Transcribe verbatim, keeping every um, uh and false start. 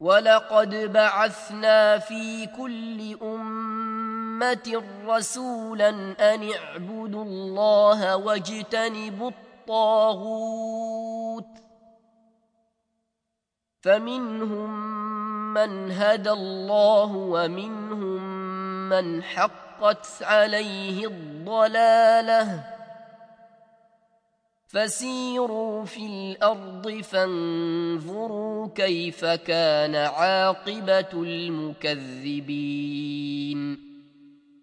ولقد بعثنا في كل أمة رسولا أن اعبدوا الله واجتنبوا الطاغوت فمنهم من هدى الله ومنهم من حقت عليه الضلالة فسيروا في الأرض فانظروا كيف كان عاقبة المكذبين